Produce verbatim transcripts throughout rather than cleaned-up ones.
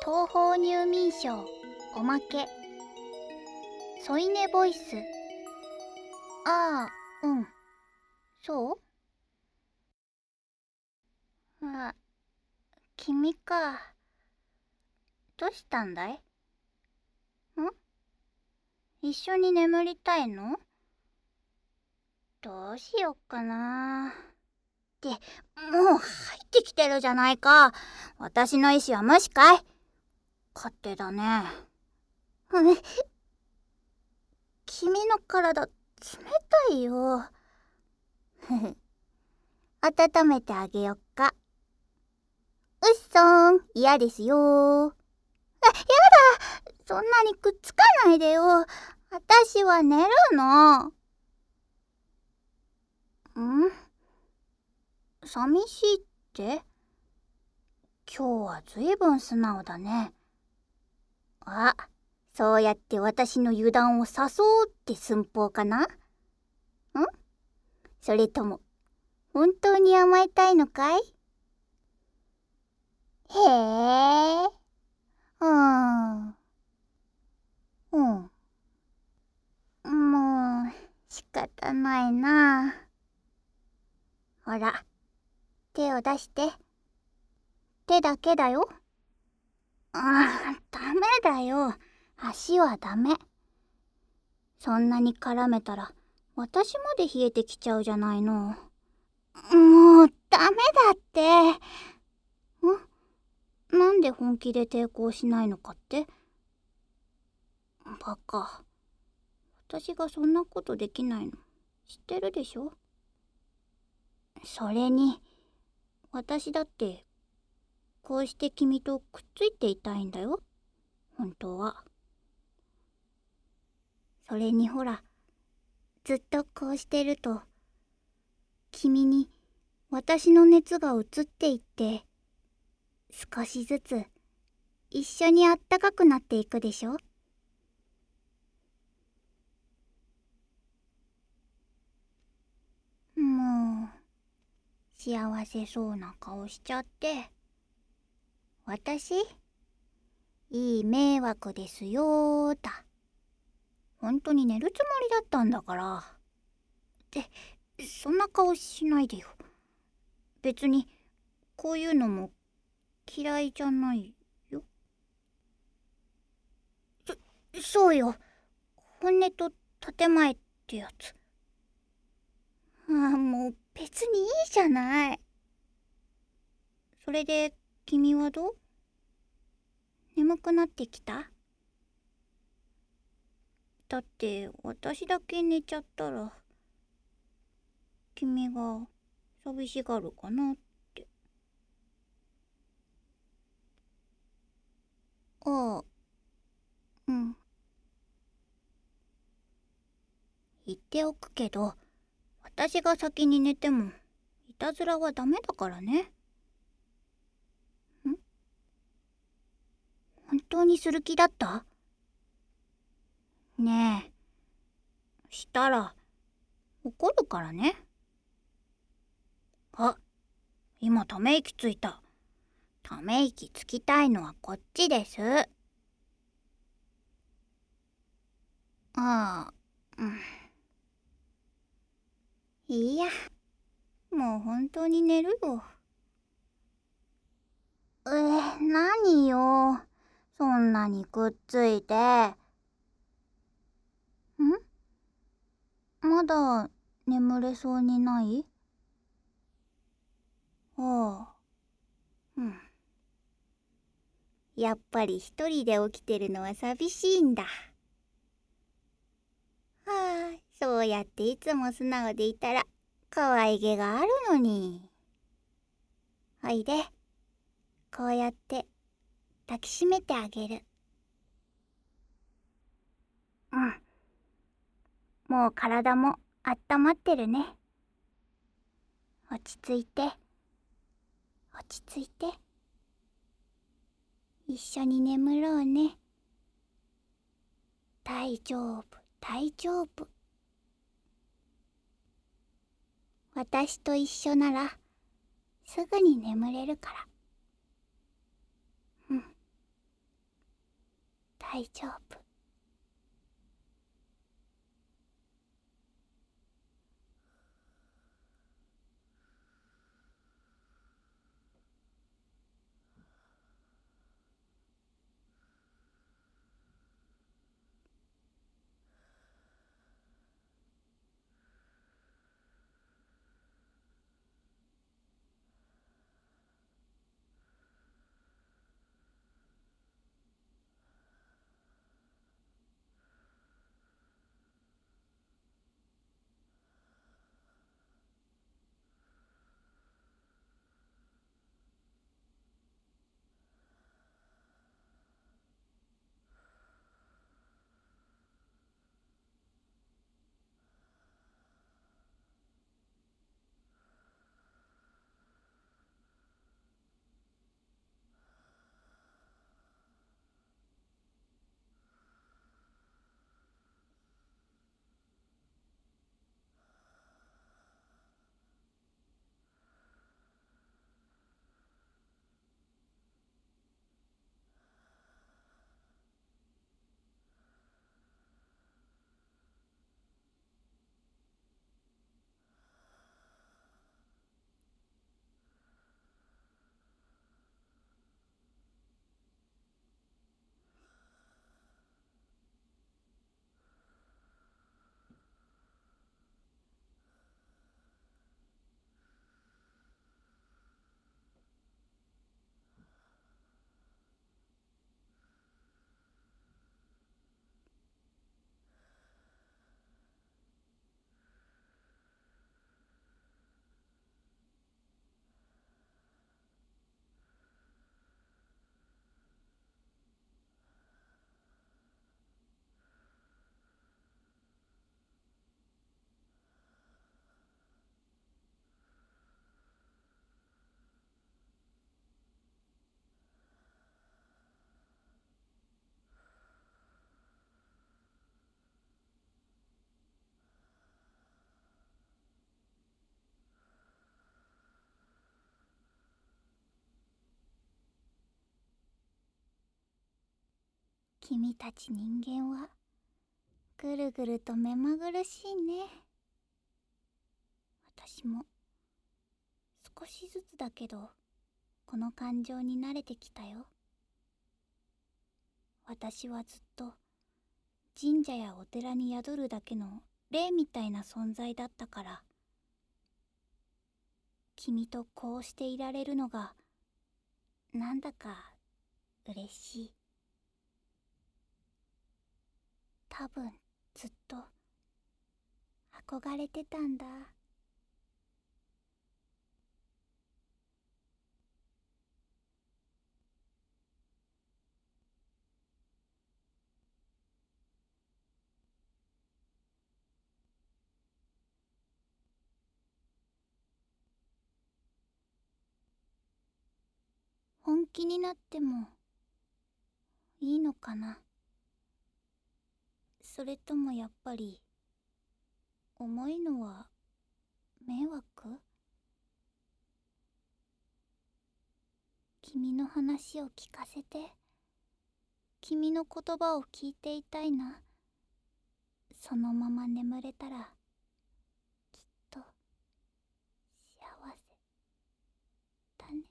東方入眠症おまけ添い寝ボイス。ああ、うん。そう？あ、君か。どうしたんだい？ん？一緒に眠りたいの？どうしよっかな。って、もう入ってきてるじゃないか。私の意志は無視かい？勝手だね。うん君の体冷たいよ。温めてあげよっか。うっそーん、嫌ですよー。あ、やだ、そんなにくっつかないでよ。私は寝るの。ん？寂しいって？今日はずいぶん素直だね。あ、そうやって私の油断を誘うって寸法かな？ん？それとも本当に甘えたいのかい？へえ。うーん。うん。もう仕方ないな。ほら、手を出して。手だけだよ。ああ、ダメだよ。足はダメ。そんなに絡めたら私まで冷えてきちゃうじゃないの。もうダメだって。ん？なんで本気で抵抗しないのかって？バカ。私がそんなことできないの知ってるでしょ？それに私だってこうして君とくっついていたいんだよ、本当は。それにほら、ずっとこうしてると君に私の熱が移っていって、少しずつ一緒にあったかくなっていくでしょ？もう幸せそうな顔しちゃって。私いい迷惑ですよーだ。本当に寝るつもりだったんだから。ってそんな顔しないでよ。別にこういうのも嫌いじゃないよ。そそうよ、本音と建前ってやつ。ああ、もう別にいいじゃない。それで君はどう？眠くなってきた？だって私だけ寝ちゃったら君が寂しがるかなって。ああ、うん。言っておくけど、私が先に寝てもいたずらはダメだからね。ん？本当にする気だった？ねえ、したら怒るからね。あ、今ため息ついた。ため息つきたいのはこっちです。ああ、うん。いいや、もう本当に寝るよ。えー、何よ。そんなにくっついて。ん？まだ眠れそうにない？ああ、うん。やっぱり一人で起きてるのは寂しいんだ。はあ、そうやっていつも素直でいたら可愛げがあるのに。おいで、こうやって抱きしめてあげる。うん、もう体もあったまってるね。落ち着いて、落ち着いて。一緒に眠ろうね。大丈夫、大丈夫。私と一緒ならすぐに眠れるから。うん。 大丈夫。君たち人間はぐるぐると目まぐるしいね。私も少しずつだけどこの感情に慣れてきたよ。私はずっと神社やお寺に宿るだけの霊みたいな存在だったから、君とこうしていられるのがなんだか嬉しい。多分ずっと憧れてたんだ。本気になってもいいのかな。それともやっぱり重いのは迷惑？君の話を聞かせて、君の言葉を聞いていたいな。そのまま眠れたらきっと幸せだね。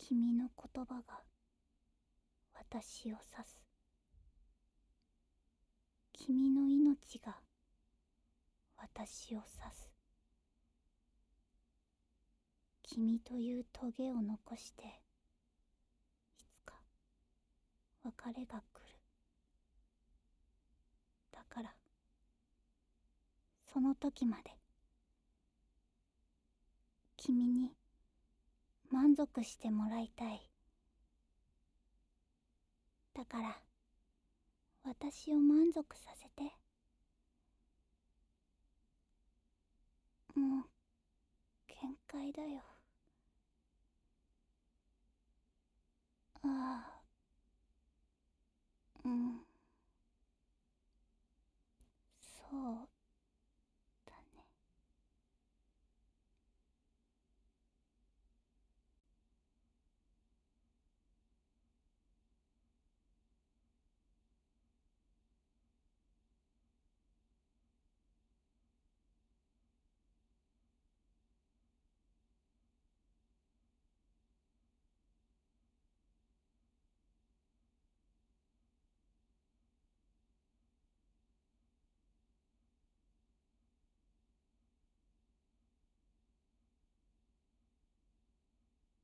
君の言葉が私を指す。君の命が私を指す。君というトゲを残していつか別れが来る。だからその時まで君に満足してもらいたい。だから私を満足させて。もう限界だよ。ああ、うん、そう